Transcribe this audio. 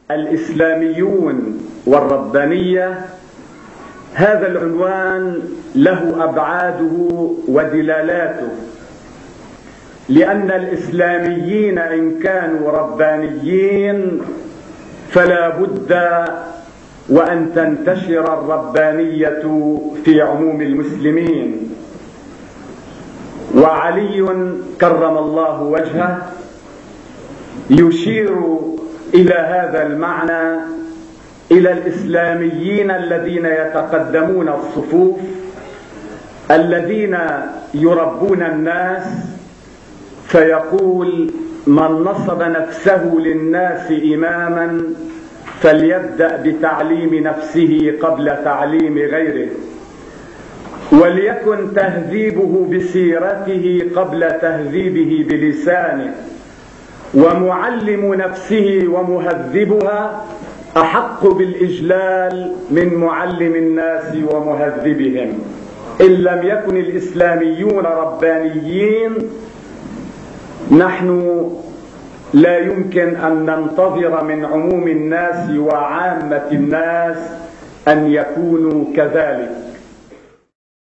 الإسلاميون والربانية، هذا العنوان له أبعاده ودلالاته، لأن الإسلاميين إن كانوا ربانيين فلا بد وأن تنتشر الربانية في عموم المسلمين. وعلي كرم الله وجهه يشير إلى هذا المعنى، إلى الإسلاميين الذين يتقدمون الصفوف، الذين يربون الناس، فيقول: من نصب نفسه للناس إماما فليبدأ بتعليم نفسه قبل تعليم غيره، وليكن تهذيبه بسيرته قبل تهذيبه بلسانه، ومعلم نفسه ومهذبها أحق بالإجلال من معلم الناس ومهذبهم. إن لم يكن الإسلاميون ربانيين نحن لا يمكن أن ننتظر من عموم الناس وعامة الناس أن يكونوا كذلك.